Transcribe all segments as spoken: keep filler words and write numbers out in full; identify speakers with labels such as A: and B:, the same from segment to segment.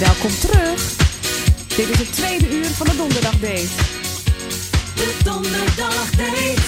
A: Welkom terug. Dit is het tweede uur van de Donderdag Date.
B: De Donderdag Date.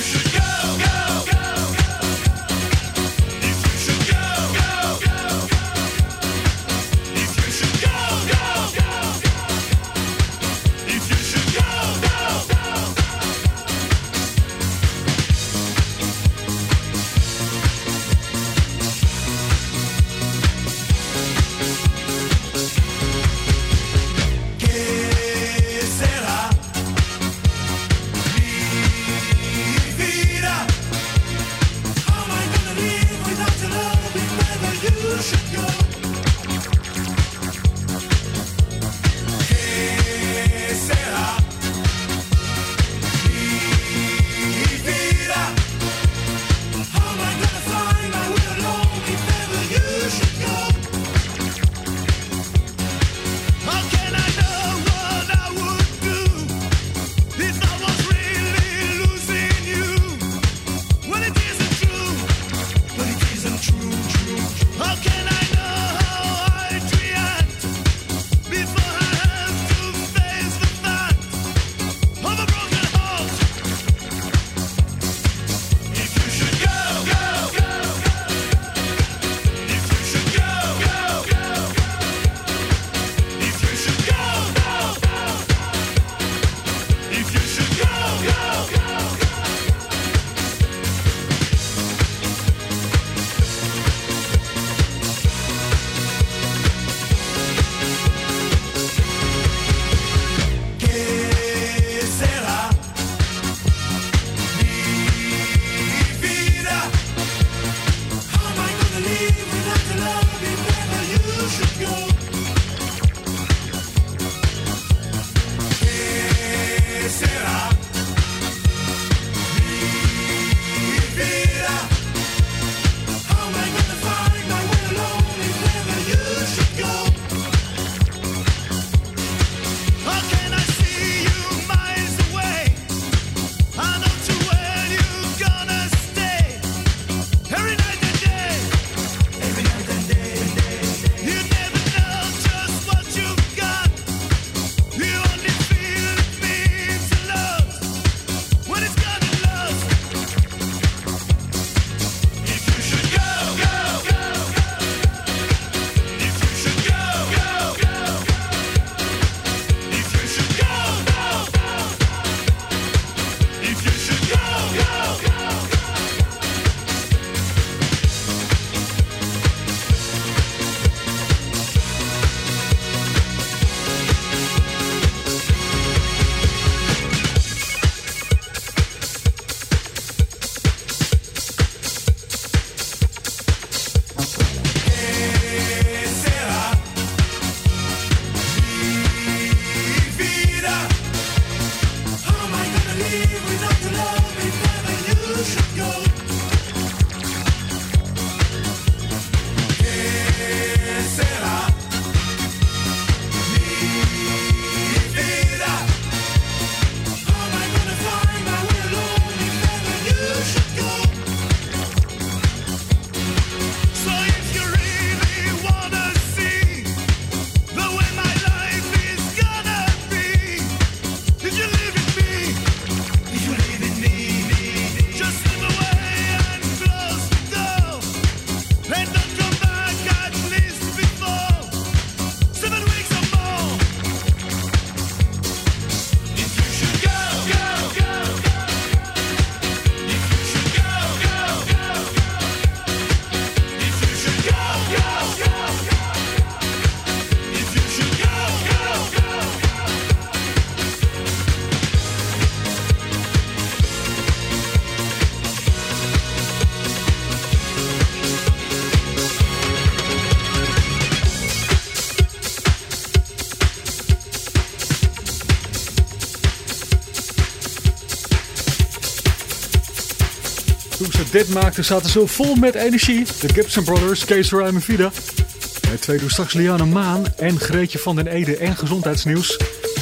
C: Toen ze dit maakten zaten ze vol met energie. De Gibson Brothers, Kees Ruim en Vida. Het tweede doen straks Liana Maan en Greetje van den Ede en gezondheidsnieuws.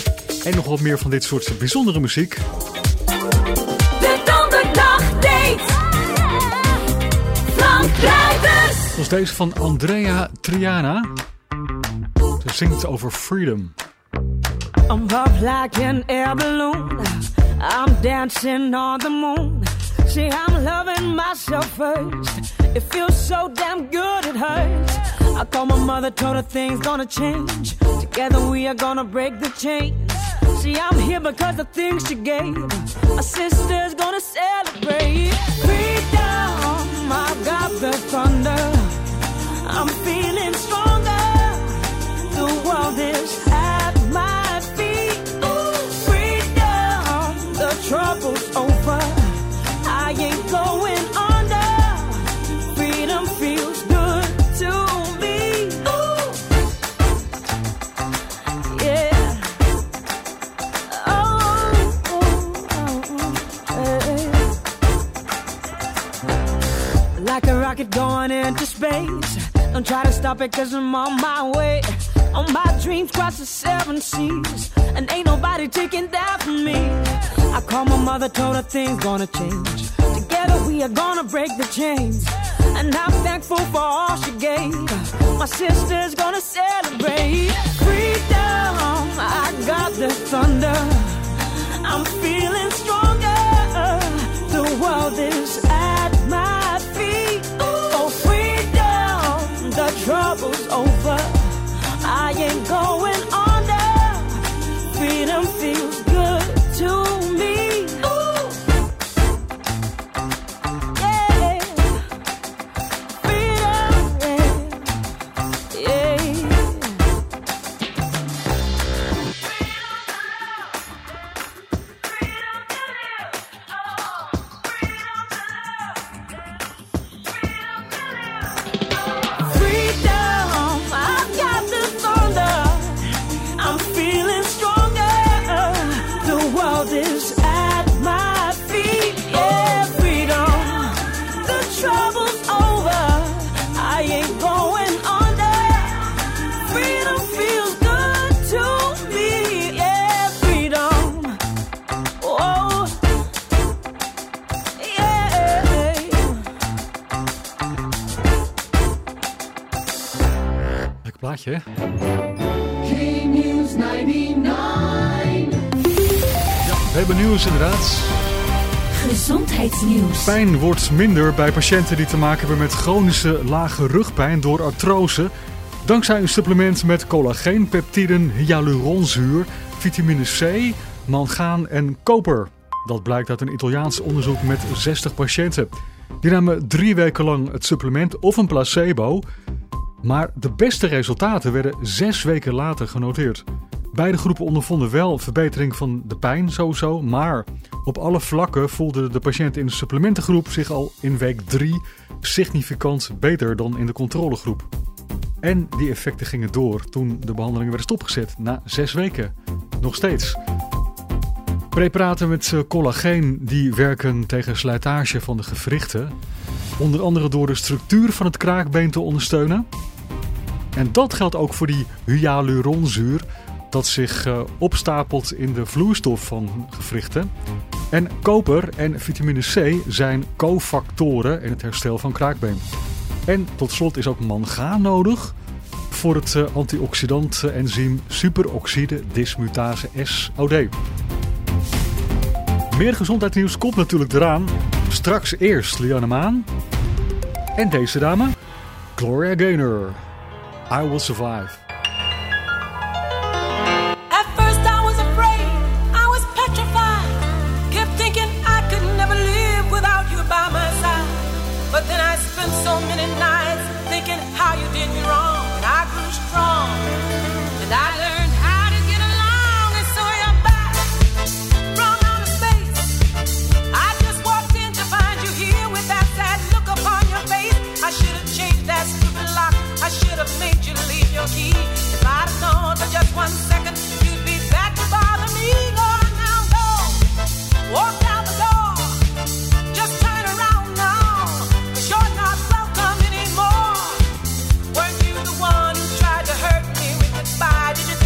C: En nog wat meer van dit soort bijzondere muziek.
B: De Donderdag Date. Frank Kluivers.
C: Zoals deze van Andrea Triana. Ze Ze zingt over freedom.
D: I'm up like an air balloon. I'm dancing on the moon. See, I'm loving myself first. It feels so damn good it hurts. I call my mother, told her things gonna change. Together we are gonna break the chains. See, I'm here because of things she gave. My sister's gonna celebrate. Freedom, I got the thunder. I'm feeling stronger. The world is at my feet. Ooh, freedom, the trouble's over. I ain't going under. Freedom feels good to me. Ooh. Yeah. Oh, oh, oh, hey. Like a rocket going into space. Don't try to stop it cause I'm on my way. On my dreams cross the seven seas. And ain't nobody taking that from me. I called my mother, told her things gonna change. Together we are gonna break the chains. And I'm thankful for all she gave. My sister's gonna celebrate. Freedom, I got the thunder. I'm feeling stronger. The world is at my feet. Oh, freedom, the trouble's over. I ain't going under. Freedom feels good to me. Ooh. Yeah. Freedom. Yeah. Yeah.
C: Plaatje.
B: Q-News negenennegentig.
C: Ja, we hebben nieuws inderdaad.
B: Gezondheidsnieuws.
C: Pijn wordt minder bij patiënten die te maken hebben met chronische lage rugpijn door artrose. Dankzij een supplement met collageen, peptiden, hyaluronzuur, vitamine C, mangaan en koper. Dat blijkt uit een Italiaans onderzoek met zestig patiënten. Die namen drie weken lang het supplement of een placebo. Maar de beste resultaten werden zes weken later genoteerd. Beide groepen ondervonden wel verbetering van de pijn sowieso, maar op alle vlakken voelde de patiënt in de supplementengroep zich al in week drie significant beter dan in de controlegroep. En die effecten gingen door toen de behandelingen werden stopgezet na zes weken. Nog steeds. Preparaten met collageen die werken tegen slijtage van de gewrichten. Onder andere door de structuur van het kraakbeen te ondersteunen. En dat geldt ook voor die hyaluronzuur dat zich uh, opstapelt in de vloeistof van gewrichten. En koper en vitamine C zijn cofactoren in het herstel van kraakbeen. En tot slot is ook mangaan nodig voor het uh, antioxidant-enzym superoxide dismutase S O D. Meer gezondheidsnieuws komt natuurlijk eraan. Straks eerst Lianne Maan. En deze dame, Gloria Gaynor. I Will Survive.
E: At first I was afraid, I was petrified. Kept thinking I could never live without you by my side. But then I spent so many nights thinking how you did me wrong. And I grew strong, and I learned how to get along. And so you're back from outer space. I just walked in to find you here with that sad look upon your face. I should have changed that stupid lock. I should have made you leave your key. If I'd have known for just one second you'd be back to bother me. Go on now, go. Walk out the door. Just turn around now. 'Cause you're not welcome anymore. Weren't you the one who tried to hurt me with goodbye? Did you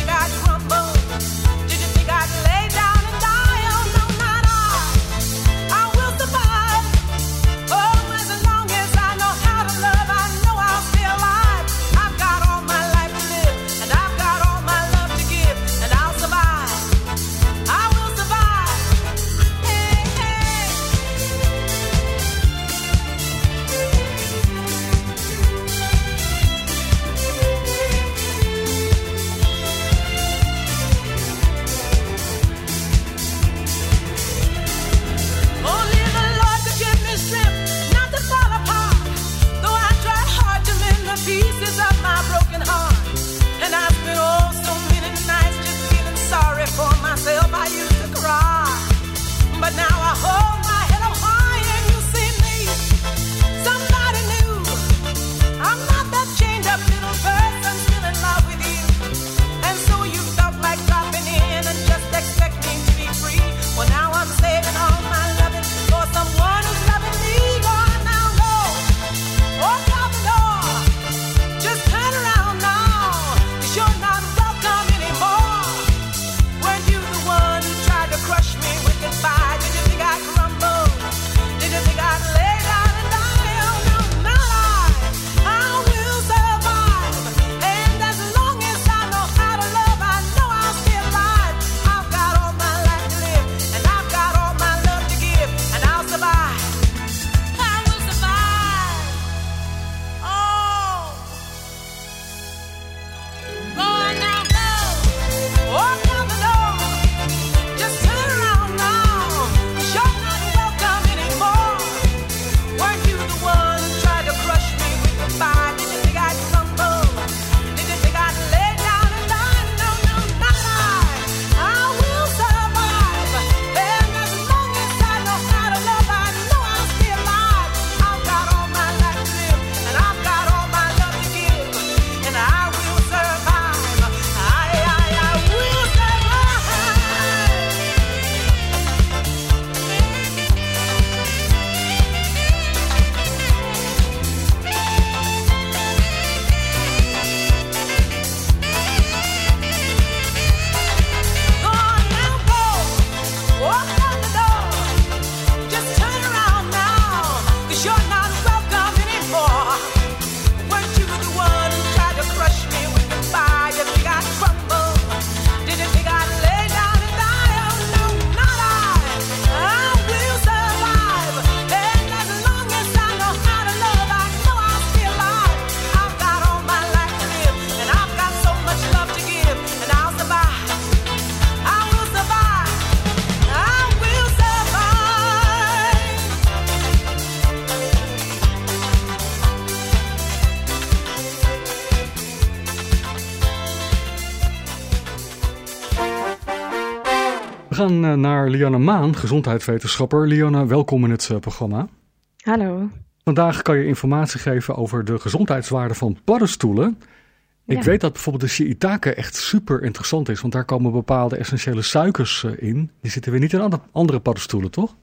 C: We gaan naar Lianne Maan, gezondheidswetenschapper. Lianne, welkom in het programma.
F: Hallo.
C: Vandaag kan je informatie geven over de gezondheidswaarde van paddenstoelen. Ik ja. weet dat bijvoorbeeld de shiitake echt super interessant is, want daar komen bepaalde essentiële suikers in. Die zitten weer niet in andere paddenstoelen, toch?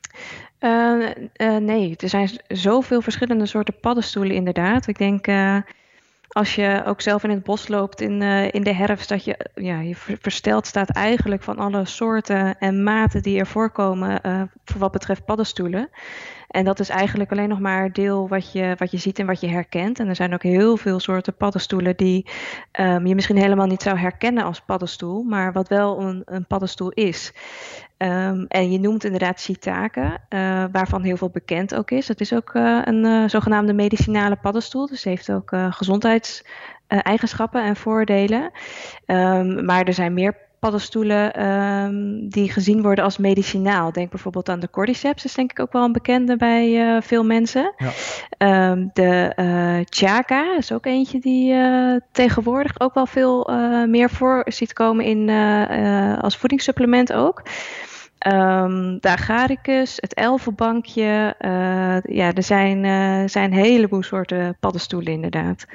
F: Uh, uh, nee, er zijn zoveel verschillende soorten paddenstoelen inderdaad. Ik denk... Uh... Als je ook zelf in het bos loopt in, uh, in de herfst, dat je, ja, je versteld staat eigenlijk van alle soorten en maten die er voorkomen uh, voor wat betreft paddenstoelen. En dat is eigenlijk alleen nog maar deel wat je, wat je ziet en wat je herkent. En er zijn ook heel veel soorten paddenstoelen die um, je misschien helemaal niet zou herkennen als paddenstoel, maar wat wel een, een paddenstoel is. Um, en je noemt inderdaad shiitake, uh, waarvan heel veel bekend ook is. Het is ook uh, een uh, zogenaamde medicinale paddenstoel, dus heeft ook uh, gezondheidseigenschappen uh, en voordelen. Um, maar er zijn meer paddenstoelen um, die gezien worden als medicinaal. Denk bijvoorbeeld aan de cordyceps, dat is denk ik ook wel een bekende bij uh, veel mensen. Ja. Um, de uh, chaka is ook eentje die uh, tegenwoordig ook wel veel uh, meer voor ziet komen in, uh, uh, als voedingssupplement ook. Um, de agaricus, het elfenbankje. Uh, ja, er zijn, uh, zijn een heleboel soorten paddenstoelen inderdaad.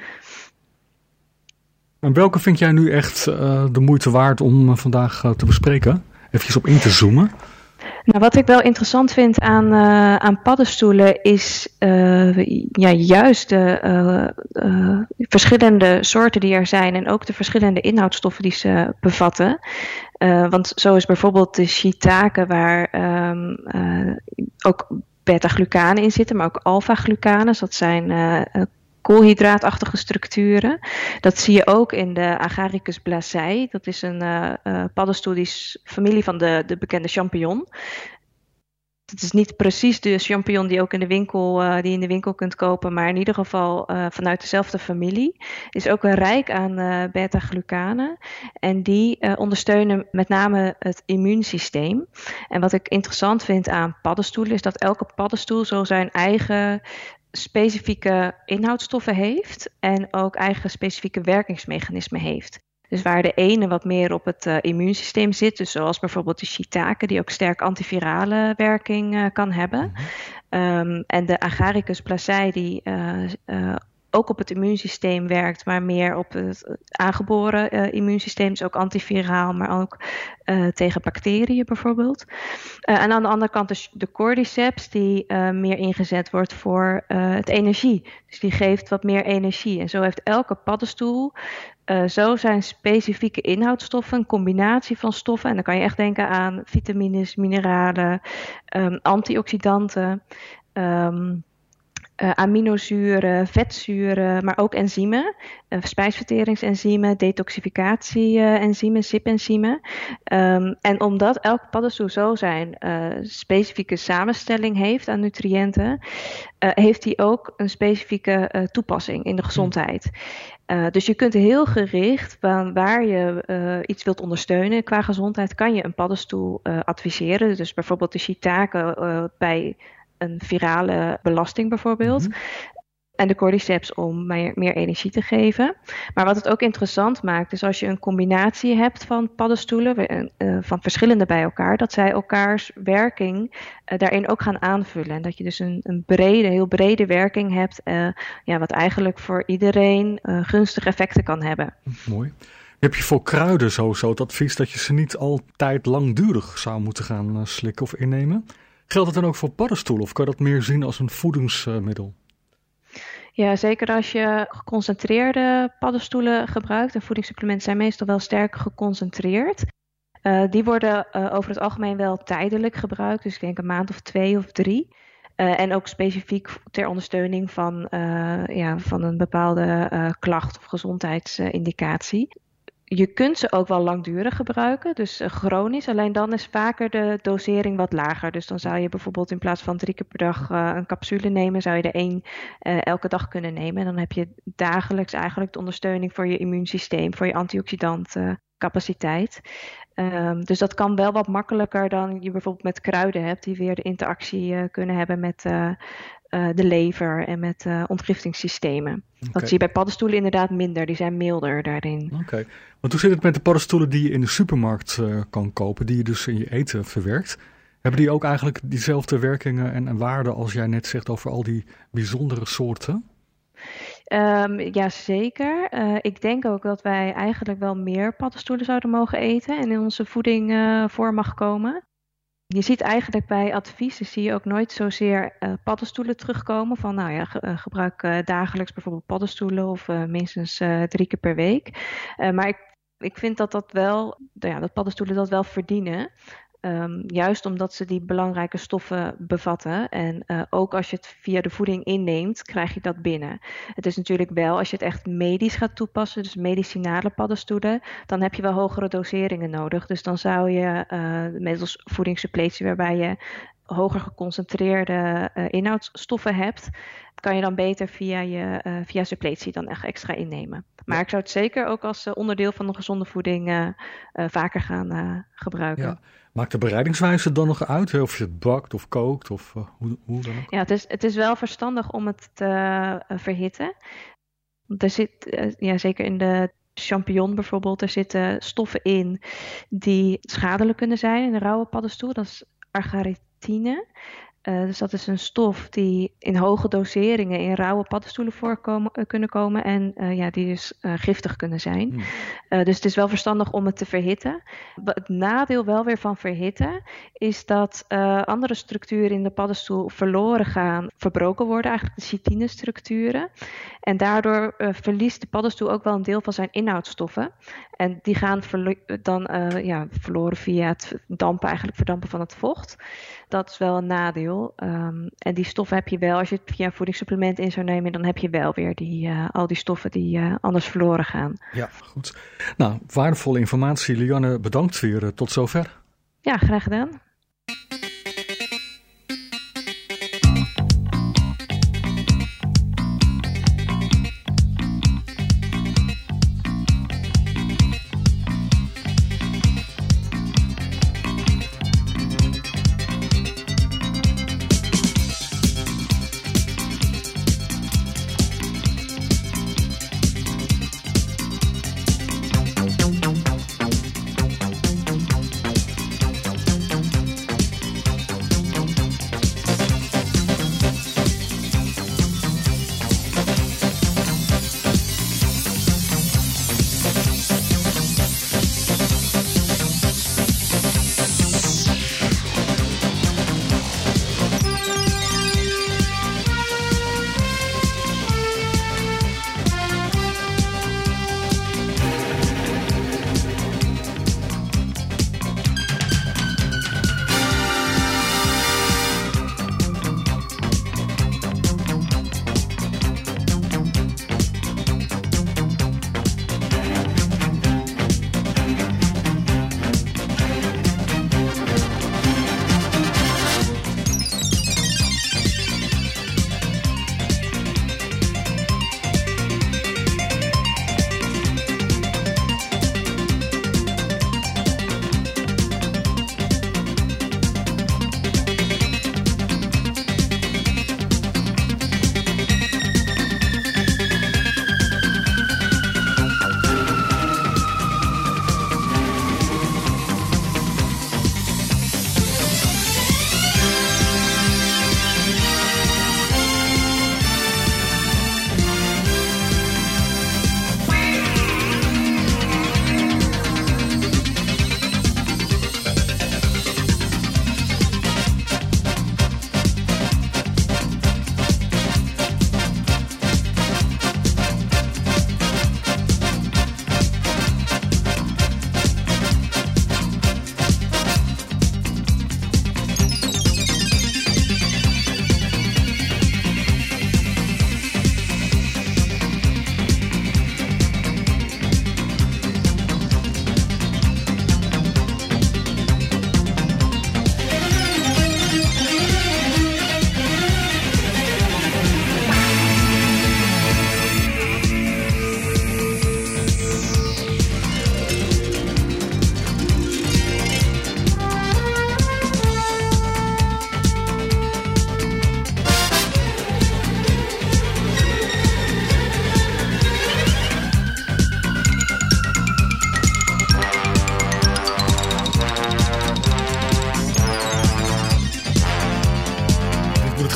C: En welke vind jij nu echt uh, de moeite waard om uh, vandaag uh, te bespreken? Even op in te zoomen.
F: Nou, wat ik wel interessant vind aan, uh, aan paddenstoelen is uh, ja, juist de uh, uh, verschillende soorten die er zijn en ook de verschillende inhoudstoffen die ze bevatten. Uh, want zo is bijvoorbeeld de shiitake waar um, uh, ook beta-glucanen in zitten, maar ook alpha-glucanen. Dus dat zijn uh, koolhydraatachtige structuren. Dat zie je ook in de Agaricus blazei. Dat is een uh, uh, paddenstoel die is familie van de, de bekende champignon. Het is niet precies de champignon die ook in de winkel, uh, die je in de winkel kunt kopen, maar in ieder geval uh, vanuit dezelfde familie. Is ook wel rijk aan uh, beta-glucanen en die uh, ondersteunen met name het immuunsysteem. En wat ik interessant vind aan paddenstoelen is dat elke paddenstoel zo zijn eigen specifieke inhoudstoffen heeft en ook eigen specifieke werkingsmechanismen heeft. Dus waar de ene wat meer op het uh, immuunsysteem zit, dus zoals bijvoorbeeld de shiitake, die ook sterk antivirale werking uh, kan hebben. Mm-hmm. Um, en de Agaricus placei, die uh, uh, ook op het immuunsysteem werkt, maar meer op het aangeboren uh, immuunsysteem. Dus ook antiviraal, maar ook uh, tegen bacteriën bijvoorbeeld. Uh, en aan de andere kant de, de cordyceps, die uh, meer ingezet wordt voor uh, het energie. Dus die geeft wat meer energie. En zo heeft elke paddenstoel uh, zo zijn specifieke inhoudstoffen, een combinatie van stoffen. En dan kan je echt denken aan vitamines, mineralen, um, antioxidanten, Um, Uh, aminozuren, vetzuren, maar ook enzymen, uh, spijsverteringsenzymen, detoxificatie-enzymen, S I P-enzymen. Um, en omdat elke paddenstoel zo zijn uh, specifieke samenstelling heeft aan nutriënten, uh, heeft die ook een specifieke uh, toepassing in de gezondheid. Uh, dus je kunt heel gericht, waar, waar je uh, iets wilt ondersteunen qua gezondheid, kan je een paddenstoel uh, adviseren. Dus bijvoorbeeld de shiitake uh, bij een virale belasting bijvoorbeeld. Mm-hmm. En de cordyceps om meer, meer energie te geven. Maar wat het ook interessant maakt, is als je een combinatie hebt van paddenstoelen, uh, van verschillende bij elkaar, dat zij elkaars werking uh, daarin ook gaan aanvullen. En dat je dus een, een brede, heel brede werking hebt, uh, ja, wat eigenlijk voor iedereen uh, gunstige effecten kan hebben.
C: Mooi. Heb je voor kruiden sowieso het advies dat je ze niet altijd langdurig zou moeten gaan uh, slikken of innemen? Geldt het dan ook voor paddenstoelen of kan je dat meer zien als een voedingsmiddel?
F: Ja, zeker als je geconcentreerde paddenstoelen gebruikt. En voedingssupplementen zijn meestal wel sterk geconcentreerd. Uh, die worden uh, over het algemeen wel tijdelijk gebruikt. Dus ik denk een maand of twee of drie. Uh, en ook specifiek ter ondersteuning van, uh, ja, van een bepaalde uh, klacht of gezondheidsindicatie. Je kunt ze ook wel langdurig gebruiken, dus uh, chronisch. Alleen dan is vaker de dosering wat lager. Dus dan zou je bijvoorbeeld in plaats van drie keer per dag uh, een capsule nemen, zou je er één uh, elke dag kunnen nemen. En dan heb je dagelijks eigenlijk de ondersteuning voor je immuunsysteem, voor je antioxidantcapaciteit. Um, dus dat kan wel wat makkelijker dan je bijvoorbeeld met kruiden hebt, die weer de interactie uh, kunnen hebben met uh, uh, de lever en met uh, ontgiftingssystemen. Okay. Dat zie je bij paddenstoelen inderdaad minder, die zijn milder daarin.
C: Oké, okay. Want hoe zit het met de paddenstoelen die je in de supermarkt uh, kan kopen, die je dus in je eten verwerkt? Hebben die ook eigenlijk diezelfde werkingen en, en waarden als jij net zegt over al die bijzondere soorten?
F: Um, ja, zeker. Uh, ik denk ook dat wij eigenlijk wel meer paddenstoelen zouden mogen eten en in onze voeding uh, voor mag komen. Je ziet eigenlijk bij adviezen zie je ook nooit zozeer uh, paddenstoelen terugkomen. Van nou ja, ge- uh, gebruik uh, dagelijks bijvoorbeeld paddenstoelen of uh, minstens uh, drie keer per week. Uh, maar ik, ik vind dat dat wel, ja, dat paddenstoelen dat wel verdienen. Um, juist omdat ze die belangrijke stoffen bevatten. En uh, ook als je het via de voeding inneemt, krijg je dat binnen. Het is natuurlijk wel, als je het echt medisch gaat toepassen, dus medicinale paddenstoelen, dan heb je wel hogere doseringen nodig. Dus dan zou je uh, middels voedingssuppletie, waarbij je hoger geconcentreerde uh, inhoudsstoffen hebt, kan je dan beter via je uh, via suppletie dan echt extra innemen. Maar ik zou het zeker ook als uh, onderdeel van een gezonde voeding uh, uh, vaker gaan uh, gebruiken. Ja.
C: Maakt de bereidingswijze dan nog uit? Of je het bakt of kookt of uh, hoe, hoe dan ook?
F: Ja, het is, het is wel verstandig om het te uh, verhitten. Er zit, uh, ja, zeker in de champignon bijvoorbeeld, er zitten stoffen in die schadelijk kunnen zijn in de rauwe paddenstoel. Dat is agaricine. Uh, dus dat is een stof die in hoge doseringen in rauwe paddenstoelen voorkomen, uh, kunnen komen en uh, ja, die dus uh, giftig kunnen zijn. Hmm. Uh, dus het is wel verstandig om het te verhitten. Het nadeel wel weer van verhitten is dat uh, andere structuren in de paddenstoel verloren gaan, verbroken worden, eigenlijk de chitinestructuren. En daardoor uh, verliest de paddenstoel ook wel een deel van zijn inhoudstoffen. En die gaan verlo- dan uh, ja, verloren via het dampen, eigenlijk verdampen van het vocht. Dat is wel een nadeel. Um, en die stoffen heb je wel, als je het via een voedingssupplement in zou nemen, dan heb je wel weer die, uh, al die stoffen die uh, anders verloren gaan.
C: Ja, goed. Nou, waardevolle informatie. Lianne, bedankt weer. Uh, tot zover.
F: Ja, graag gedaan.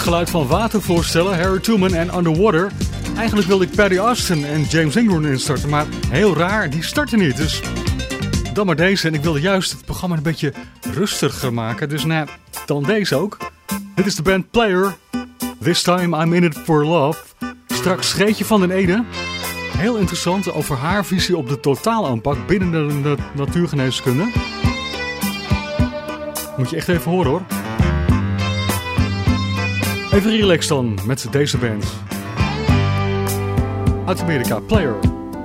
C: geluid van water voorstellen, Harry Truman en Underwater. Eigenlijk wilde ik Paddy Austin en James Ingram instarten, maar heel raar, die starten niet. Dus dan maar deze. En ik wilde juist het programma een beetje rustiger maken. Dus nou, dan deze ook. Dit is de band Player. This time I'm in it for love. Straks Greetje van den Ede. Heel interessant over haar visie op de totaalaanpak binnen de, de natuurgeneeskunde. Moet je echt even horen hoor. Even relax dan met deze band. Uit Amerika, Player.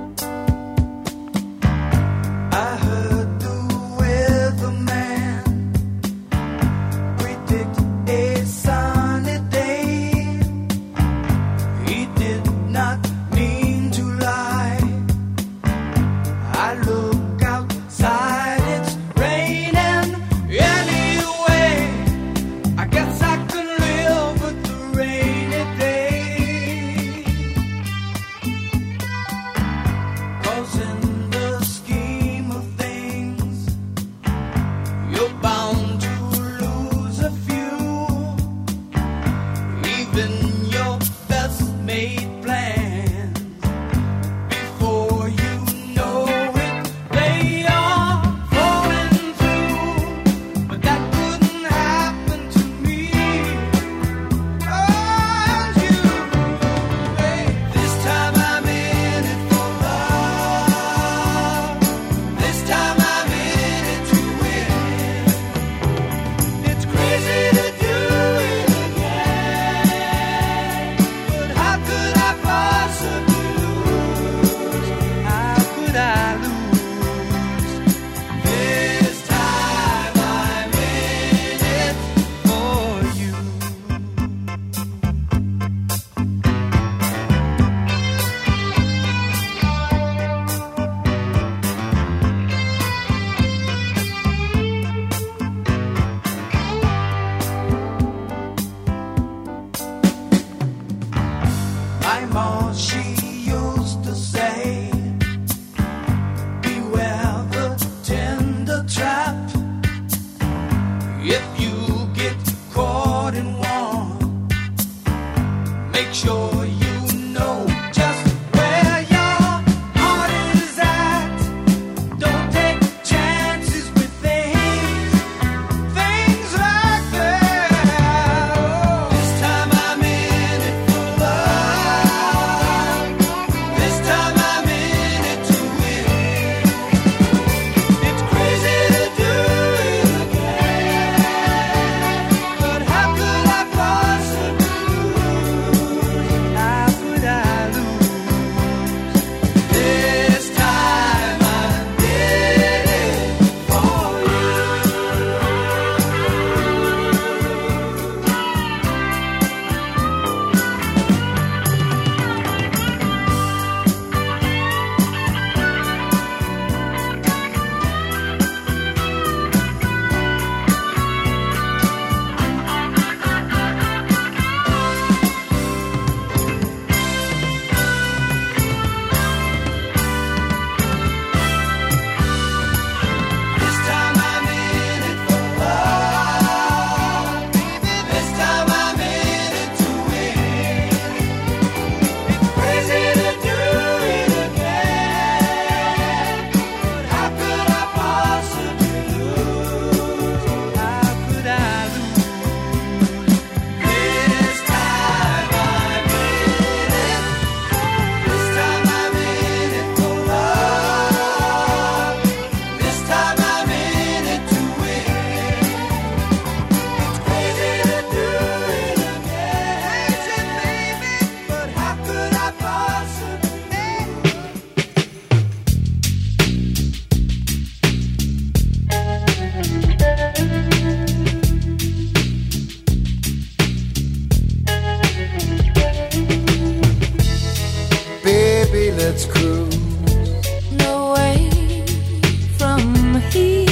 G: let's cruise.
H: No way from here.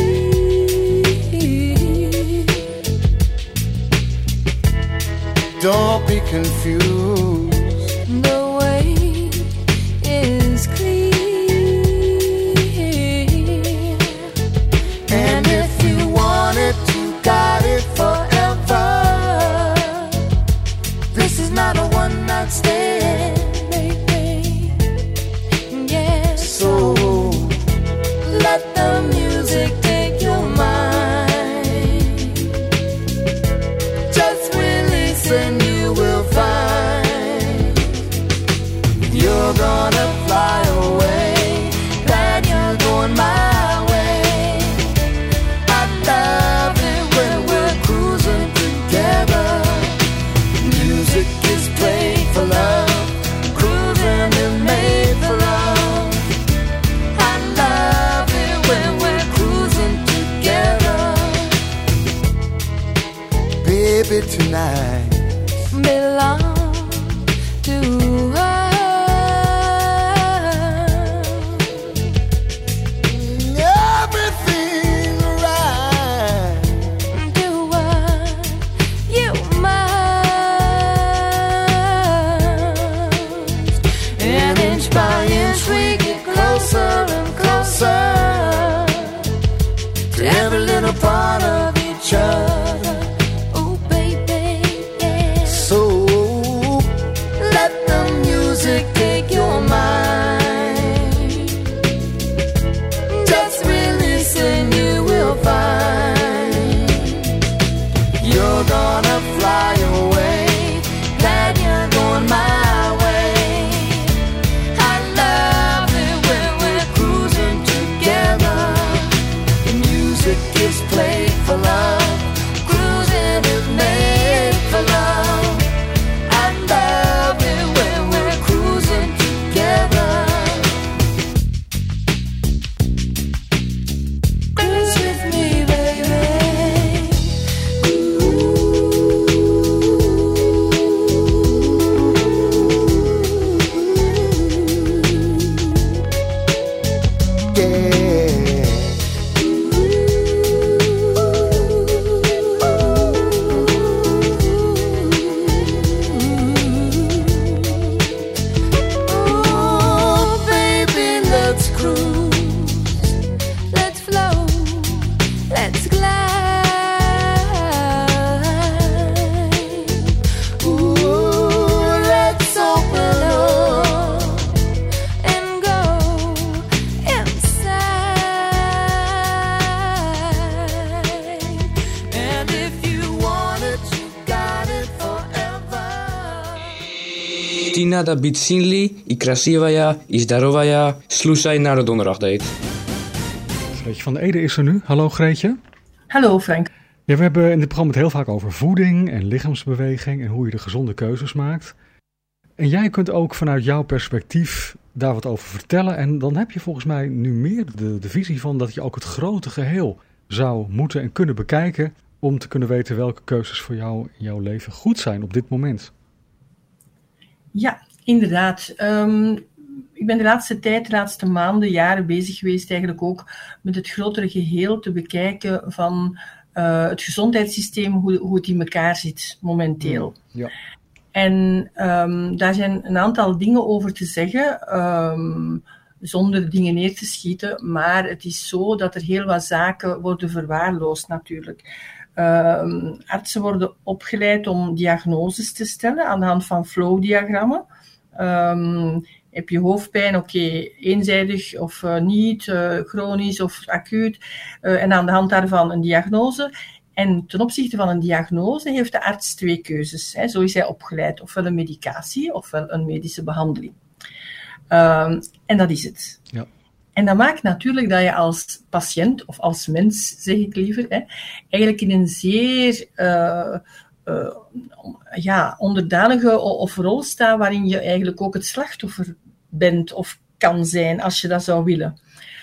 G: Don't be confused.
H: The way is clear.
G: And if you want it, you got it forever. yeah.
H: Oh, baby, let's cruise, let's flow, let's glide. Ooh, let's open up and go inside. And if you want it, you got it forever.
I: Ti надо быть сильной и красивая и здоровая. Слушай naar donderdag date.
C: Greetje van de Ede is er nu. Hallo Greetje.
J: Hallo Frank.
C: Ja, we hebben in dit programma het heel vaak over voeding en lichaamsbeweging en hoe je de gezonde keuzes maakt. En jij kunt ook vanuit jouw perspectief daar wat over vertellen. En dan heb je volgens mij nu meer de, de visie van dat je ook het grote geheel zou moeten en kunnen bekijken om te kunnen weten welke keuzes voor jou in jouw leven goed zijn op dit moment.
J: Ja, inderdaad. Um, ik ben de laatste tijd, de laatste maanden, jaren bezig geweest eigenlijk ook met het grotere geheel te bekijken van uh, het gezondheidssysteem, hoe, hoe het in elkaar zit momenteel.
C: Ja.
J: En um, daar zijn een aantal dingen over te zeggen, um, zonder dingen neer te schieten, maar het is zo dat er heel wat zaken worden verwaarloosd natuurlijk. Um, artsen worden opgeleid om diagnoses te stellen aan de hand van flow-diagrammen. Um, heb je hoofdpijn, oké, okay, eenzijdig of uh, niet, uh, chronisch of acuut, uh, en aan de hand daarvan een diagnose. En ten opzichte van een diagnose heeft de arts twee keuzes. Hè. Zo is hij opgeleid, ofwel een medicatie ofwel een medische behandeling. Um, en dat is het.
C: Ja.
J: En dat maakt natuurlijk dat je als patiënt, of als mens, zeg ik liever, hè, eigenlijk in een zeer uh, uh, ja, onderdanige of rol staat waarin je eigenlijk ook het slachtoffer bent of kan zijn, als je dat zou willen.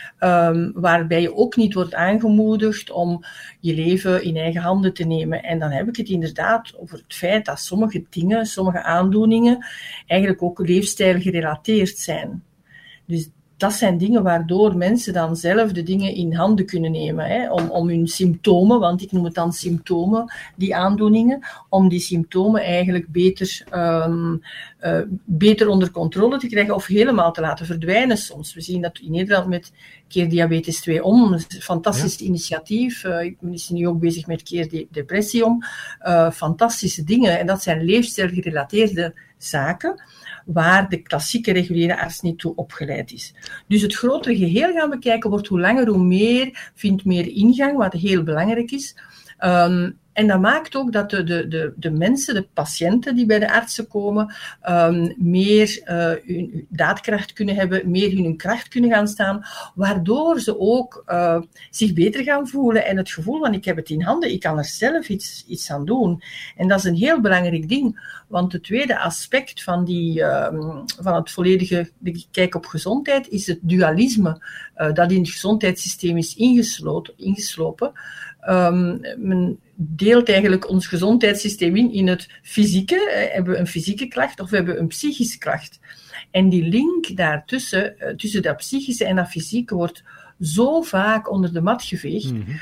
J: Um, waarbij je ook niet wordt aangemoedigd om je leven in eigen handen te nemen. En dan heb ik het inderdaad over het feit dat sommige dingen, sommige aandoeningen, eigenlijk ook leefstijl gerelateerd zijn. Dus dat zijn dingen waardoor mensen dan zelf de dingen in handen kunnen nemen. Hè, om, om hun symptomen, want ik noem het dan symptomen, die aandoeningen, om die symptomen eigenlijk beter, um, uh, beter onder controle te krijgen of helemaal te laten verdwijnen soms. We zien dat in Nederland met Keer Diabetes twee om, een fantastisch ja. initiatief. Uh, ik ben nu ook bezig met Keer Depressie om. Uh, fantastische dingen. En dat zijn leefstijlgerelateerde zaken waar de klassieke reguliere arts niet toe opgeleid is. Dus het grotere geheel gaan bekijken wordt hoe langer hoe meer, vindt meer ingang, wat heel belangrijk is. Um, en dat maakt ook dat de, de, de, de mensen, de patiënten die bij de artsen komen, um, meer uh, hun daadkracht kunnen hebben, meer hun kracht kunnen gaan staan, waardoor ze ook uh, zich beter gaan voelen en het gevoel van ik heb het in handen, ik kan er zelf iets, iets aan doen. En dat is een heel belangrijk ding, want het tweede aspect van, die, um, van het volledige de kijk op gezondheid is het dualisme uh, dat in het gezondheidssysteem is ingesloten, ingeslopen. Um, men deelt eigenlijk ons gezondheidssysteem in, in het fysieke. Eh, hebben we een fysieke klacht of we hebben een psychische klacht. En die link daartussen, uh, tussen dat psychische en dat fysieke, wordt zo vaak onder de mat geveegd. Mm-hmm.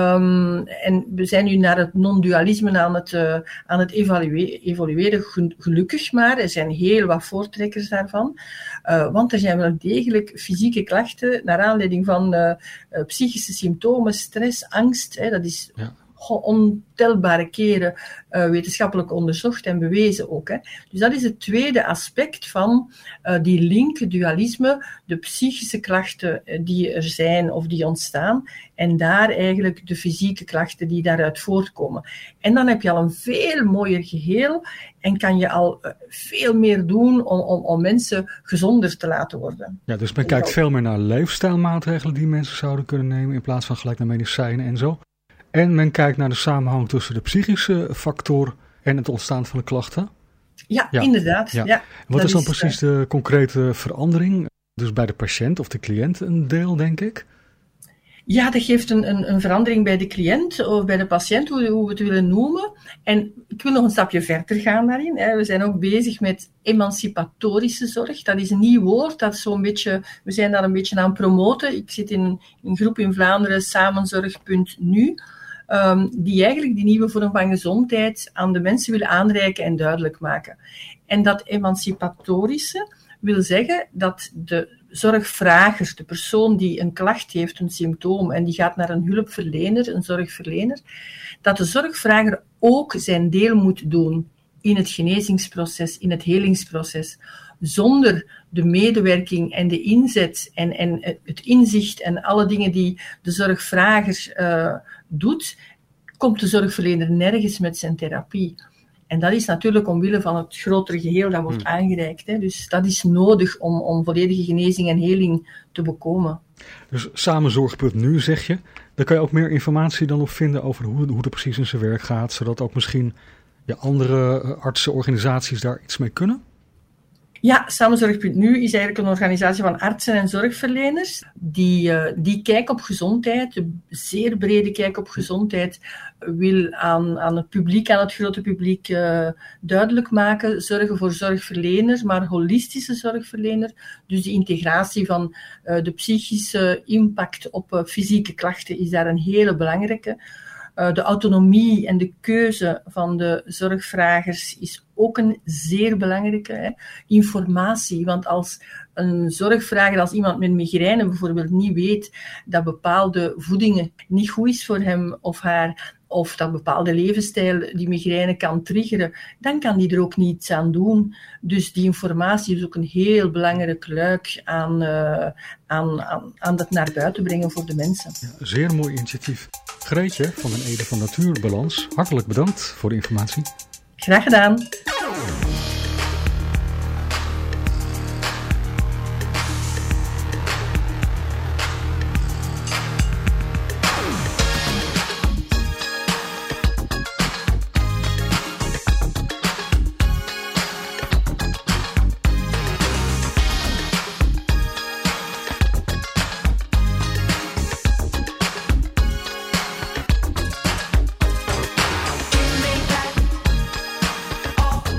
J: Um, en we zijn nu naar het non-dualisme aan het, uh, aan het evalueren, evolueren, gelukkig maar. Er zijn heel wat voortrekkers daarvan. Uh, want er zijn wel degelijk fysieke klachten naar aanleiding van uh, uh, psychische symptomen, stress, angst. Hè, dat is ja. ontelbare keren uh, wetenschappelijk onderzocht en bewezen ook. Hè. Dus dat is het tweede aspect van uh, die link, dualisme, de psychische klachten die er zijn of die ontstaan en daar eigenlijk de fysieke klachten die daaruit voortkomen. En dan heb je al een veel mooier geheel en kan je al uh, veel meer doen om, om, om mensen gezonder te laten worden.
C: Ja, dus men kijkt veel meer naar leefstijlmaatregelen die mensen zouden kunnen nemen in plaats van gelijk naar medicijnen en zo. En men kijkt naar de samenhang tussen de psychische factor en het ontstaan van de klachten.
J: Ja, ja. inderdaad. Ja. Ja,
C: wat is dan is, precies uh, de concrete verandering? Dus bij de patiënt of de cliënt een deel, denk ik?
J: Ja, dat geeft een, een, een verandering bij de cliënt of bij de patiënt, hoe, hoe we het willen noemen. En ik wil nog een stapje verder gaan daarin. Hè. We zijn ook bezig met emancipatorische zorg. Dat is een nieuw woord. Dat is zo'n beetje, we zijn daar een beetje aan het promoten. Ik zit in een groep in Vlaanderen, samenzorg punt nu, um, die eigenlijk die nieuwe vorm van gezondheid aan de mensen willen aanreiken en duidelijk maken. En dat emancipatorische wil zeggen dat de zorgvrager, de persoon die een klacht heeft, een symptoom, en die gaat naar een hulpverlener, een zorgverlener, dat de zorgvrager ook zijn deel moet doen in het genezingsproces, in het helingsproces. Zonder de medewerking en de inzet en, en het inzicht en alle dingen die de zorgvrager uh, doet, komt de zorgverlener nergens met zijn therapie. En dat is natuurlijk omwille van het grotere geheel dat wordt aangereikt. Hè. Dus dat is nodig om, om volledige genezing en heling te bekomen.
C: Dus samenzorg punt nu zeg je. Daar kan je ook meer informatie dan op vinden over hoe, hoe het precies in zijn werk gaat. Zodat ook misschien ja, andere artsenorganisaties daar iets mee kunnen?
J: Ja, samenzorg punt nu is eigenlijk een organisatie van artsen en zorgverleners die, uh, die kijk op gezondheid, een zeer brede kijk op gezondheid, wil aan, aan het publiek, aan het grote publiek uh, duidelijk maken, zorgen voor zorgverlener, maar holistische zorgverlener. Dus de integratie van uh, de psychische impact op uh, fysieke klachten is daar een hele belangrijke. Uh, de autonomie en de keuze van de zorgvragers is ook een zeer belangrijke. Hè. Informatie, want als een zorgvrager, als iemand met migraine bijvoorbeeld niet weet dat bepaalde voedingen niet goed is voor hem of haar, of dat bepaalde levensstijl die migraine kan triggeren, dan kan die er ook niets aan doen. Dus die informatie is ook een heel belangrijk luik aan, uh, aan, aan, aan dat naar buiten brengen voor de mensen.
C: Ja, zeer mooi initiatief. Greetje van den Ede van Natuurbalans, hartelijk bedankt voor de informatie.
J: Graag gedaan.
H: Off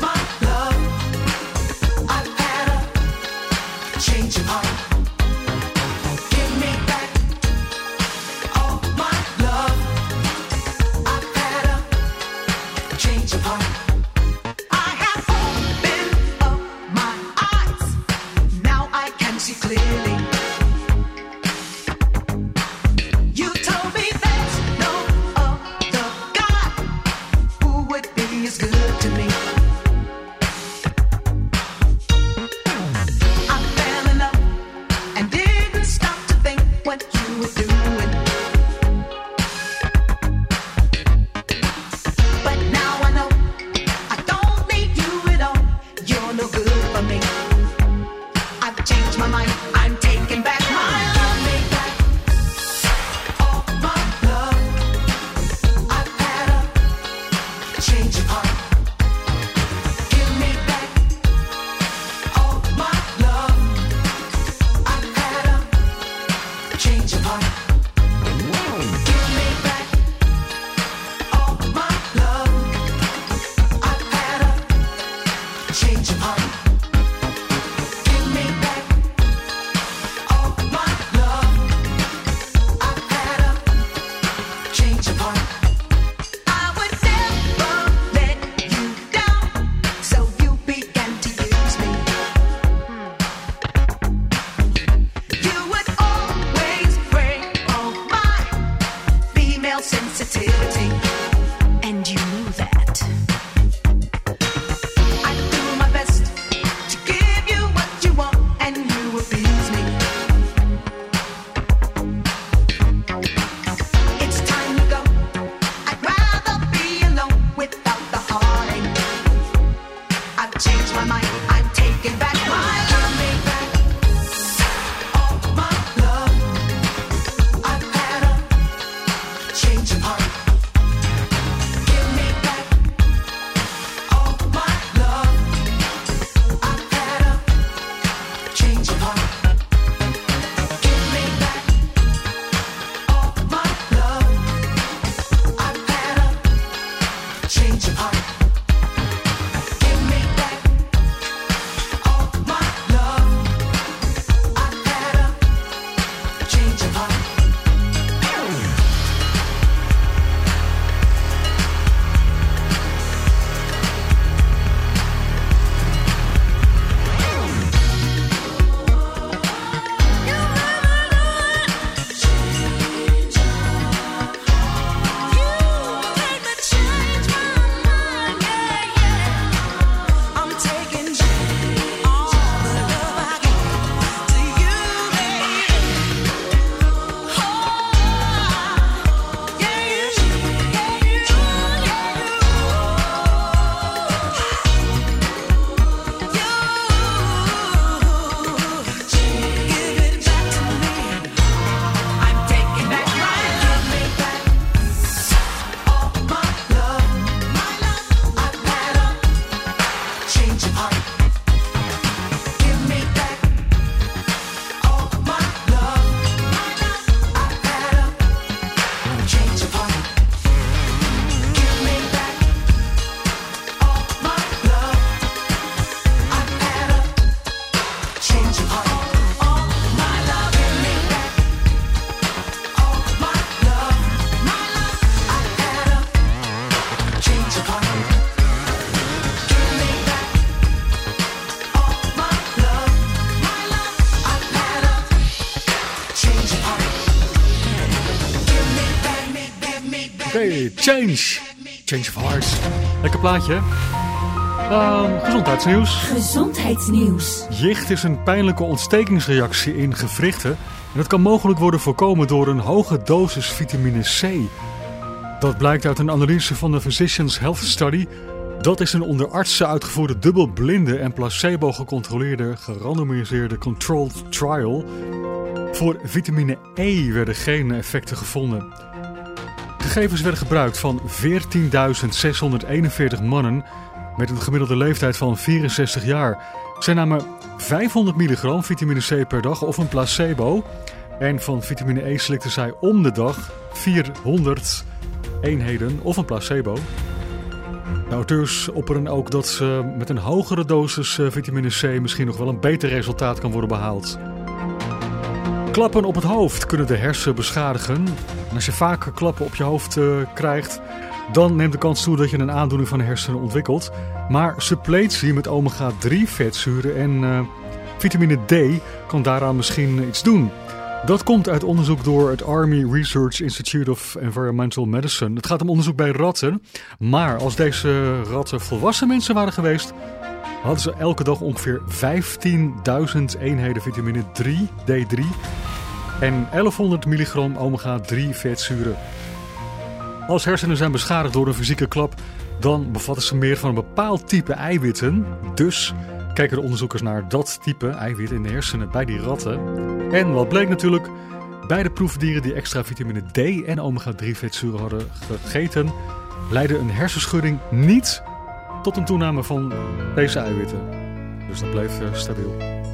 C: Okay, Change. Change of Hearts. Lekker plaatje, hè? Uh, gezondheidsnieuws.
A: Gezondheidsnieuws.
C: Jicht is een pijnlijke ontstekingsreactie in gewrichten. En dat kan mogelijk worden voorkomen door een hoge dosis vitamine C. Dat blijkt uit een analyse van de Physicians Health Study. Dat is een onder artsen uitgevoerde dubbelblinde en placebo gecontroleerde gerandomiseerde controlled trial. Voor vitamine E werden geen effecten gevonden. Gegevens werden gebruikt van veertienduizend zeshonderdeenenveertig mannen met een gemiddelde leeftijd van vierenzestig jaar. Zij namen vijfhonderd milligram vitamine C per dag of een placebo. En van vitamine E slikten zij om de dag vierhonderd eenheden of een placebo. De auteurs opperen ook dat ze met een hogere dosis vitamine C misschien nog wel een beter resultaat kan worden behaald. Klappen op het hoofd kunnen de hersenen beschadigen. En als je vaker klappen op je hoofd uh, krijgt, dan neemt de kans toe dat je een aandoening van de hersenen ontwikkelt. Maar suppletie met omega drie vetzuren en uh, vitamine D kan daaraan misschien iets doen. Dat komt uit onderzoek door het Army Research Institute of Environmental Medicine. Het gaat om onderzoek bij ratten. Maar als deze ratten volwassen mensen waren geweest, hadden ze elke dag ongeveer vijftienduizend eenheden vitamine drie, D drie en elfhonderd milligram omega drie vetzuren. Als hersenen zijn beschadigd door een fysieke klap, dan bevatten ze meer van een bepaald type eiwitten. Dus kijken de onderzoekers naar dat type eiwit in de hersenen bij die ratten. En wat bleek natuurlijk, beide proefdieren die extra vitamine D en omega drie vetzuren hadden gegeten, leidde een hersenschudding niet tot een toename van deze eiwitten. Dus dat bleef uh, stabiel.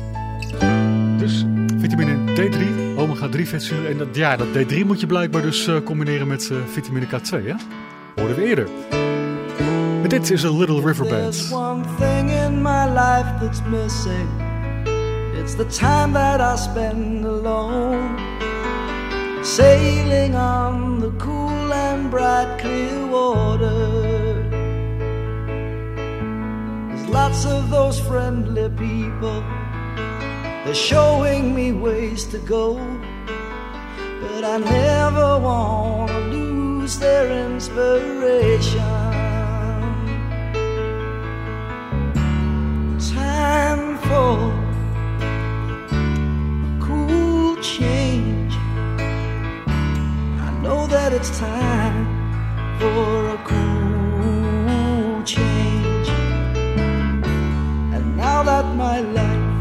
C: Dus vitamine D drie, omega drie vetzuren. En dat, ja, dat D drie moet je blijkbaar dus uh, combineren met uh, vitamine K twee, hè? Hoorden we eerder. En dit is A Little River Band.
K: There's one thing in my life that's missing. It's the time that I spend alone, sailing on the cool and bright clear water. Lots of those friendly people, they're showing me ways to go, but I never want to lose their inspiration. Time for a cool change. I know that it's time for a cool change. Now that my life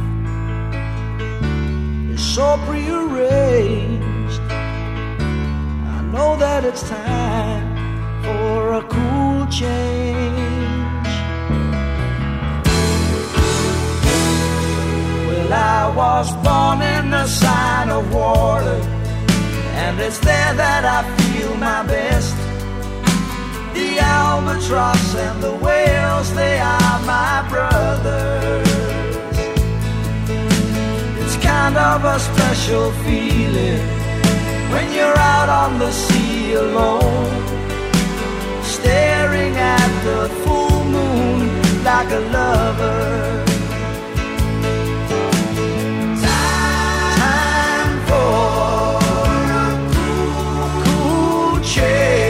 K: is so prearranged, I know that it's time for a cool change. Well, I was born in the sign of water, and it's there that I feel my best. The albatross and the whales, they are my brothers. It's kind of a special feeling when you're out on the sea alone, staring at the full moon like a lover. Time for a cool, cool change.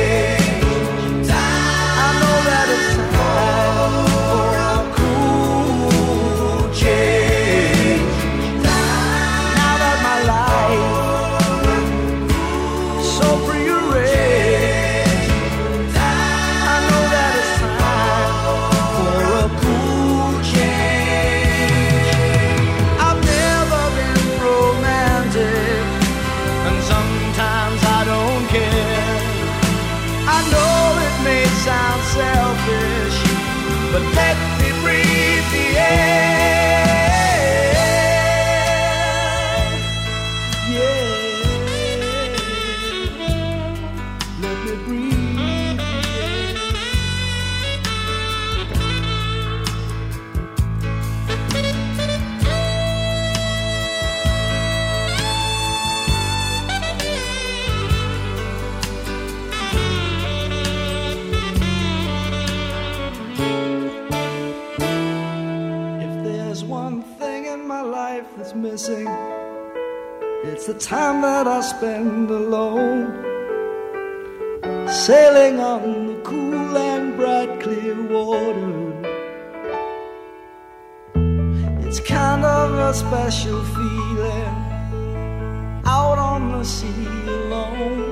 K: But let me breathe the air. Yeah, let me breathe that's missing. It's the time that I spend alone, sailing on the cool and bright clear water. It's kind of a special feeling out on the sea alone,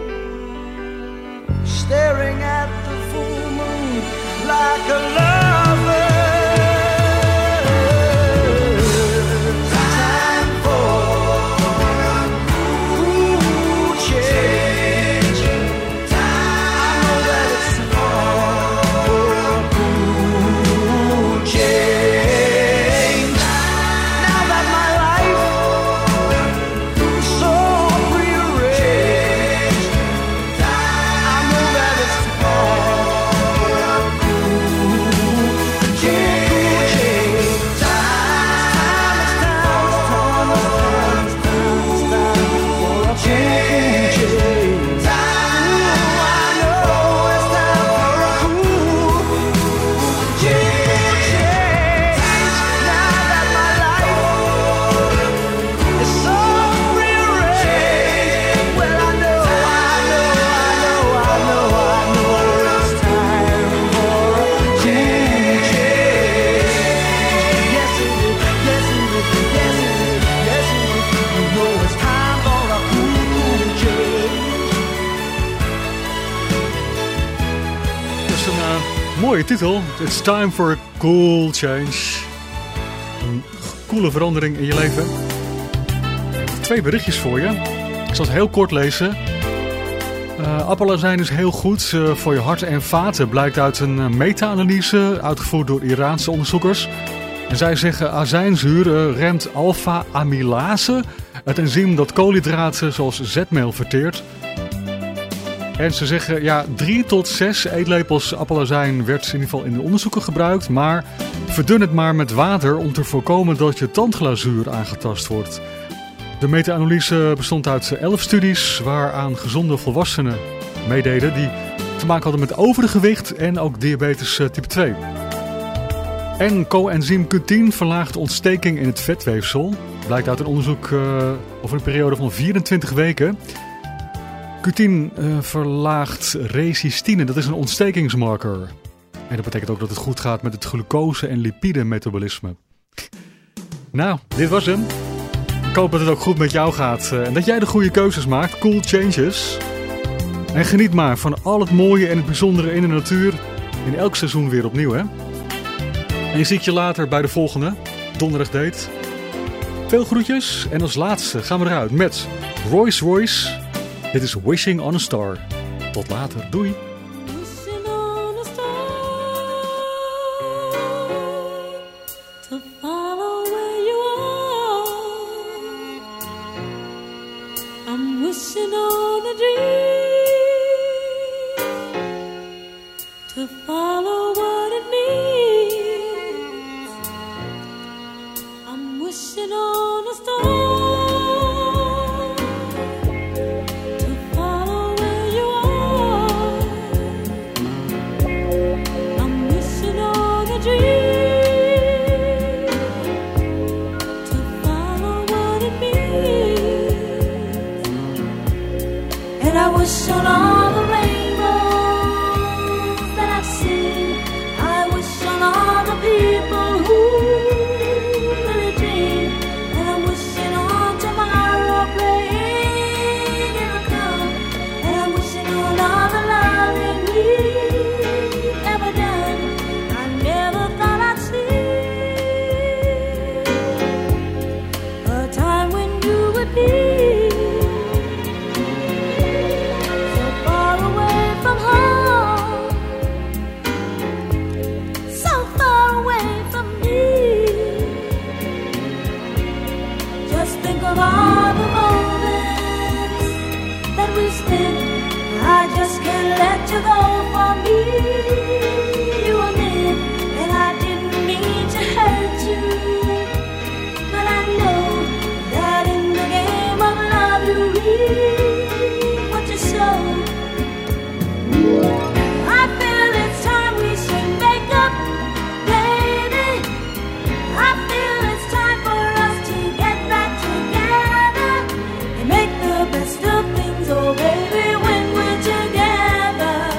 K: staring at the full moon like a lover.
C: Mooie titel. It's time for a cool change. Een coole verandering in je leven. Twee berichtjes voor je. Ik zal het heel kort lezen. Uh, appelazijn is heel goed uh, voor je hart en vaten. Blijkt uit een uh, meta-analyse uitgevoerd door Iraanse onderzoekers. En zij zeggen azijnzuur uh, remt alpha-amylase. Het enzym dat koolhydraten zoals zetmeel verteert. En ze zeggen, ja, drie tot zes eetlepels appelazijn werd in ieder geval in de onderzoeken gebruikt. Maar verdun het maar met water om te voorkomen dat je tandglazuur aangetast wordt. De meta-analyse bestond uit elf studies waaraan gezonde volwassenen meededen die te maken hadden met overgewicht en ook diabetes type twee. En coenzym Q tien verlaagt ontsteking in het vetweefsel. Blijkt uit een onderzoek uh, over een periode van vierentwintig weken. Q tien uh, verlaagt resistine, dat is een ontstekingsmarker. En dat betekent ook dat het goed gaat met het glucose- en lipide-metabolisme. Nou, dit was hem. Ik hoop dat het ook goed met jou gaat uh, en dat jij de goede keuzes maakt. Cool changes. En geniet maar van al het mooie en het bijzondere in de natuur. In elk seizoen weer opnieuw, hè. En je ziet je later bij de volgende Donderdag Date. Veel groetjes en als laatste gaan we eruit met Royce Royce. Dit is Wishing on a Star. Tot later. Doei.
E: Wishing on a star to follow where you are. I'm wishing on a dream to follow what it means. I'm wishing on a star.
L: Wish on all the rainbows that I've seen. I wish on all the people who really dream. And I'm wishing on tomorrow, praying it will come. And I'm wishing on all the loving we've ever done. I never thought I'd see a time when you would be of all the moments that we spent. I just can't let you go for me. You were meant, and I didn't mean to hurt you, but I know that in the game of love you reap what you sow. I feel it's time we should make up, baby. I feel it's time for us to get back together and make the best of things, oh baby, when we're together.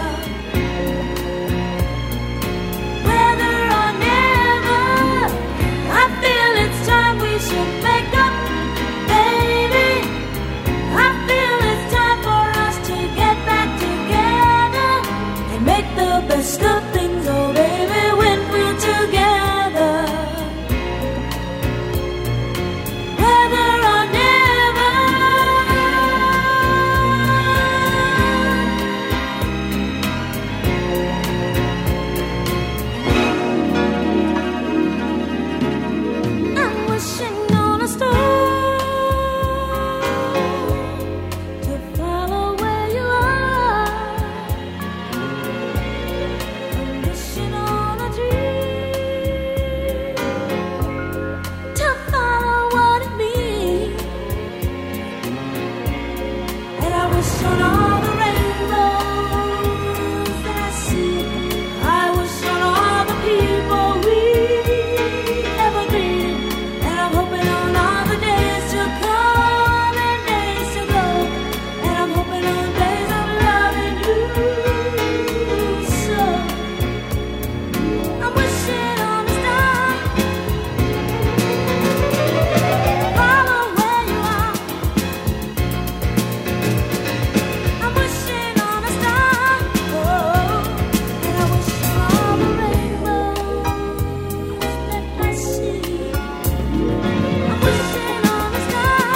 L: wish on all the rainbows that I see. I wish on all the people we ever been. And I'm hoping on all the days to come and days to go. And I'm hoping on days of loving you. So I'm wishing on a star. Follow where you are. I'm wishing on a star. Oh, and I wish on all the rainbows that I see. I'm wishing on a star.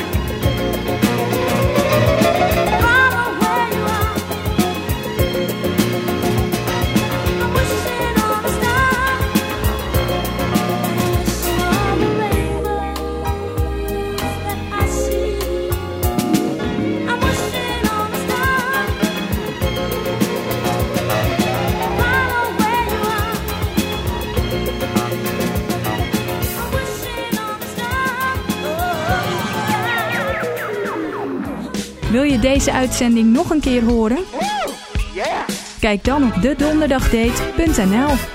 L: Follow where you are. I'm wishing on a star. And I wish on all the rainbows that I see. I'm wishing on a star. Follow where you are. I'm wishing on a star.
M: Wil je deze uitzending nog een keer horen? Kijk dan op de donderdagdate punt n l.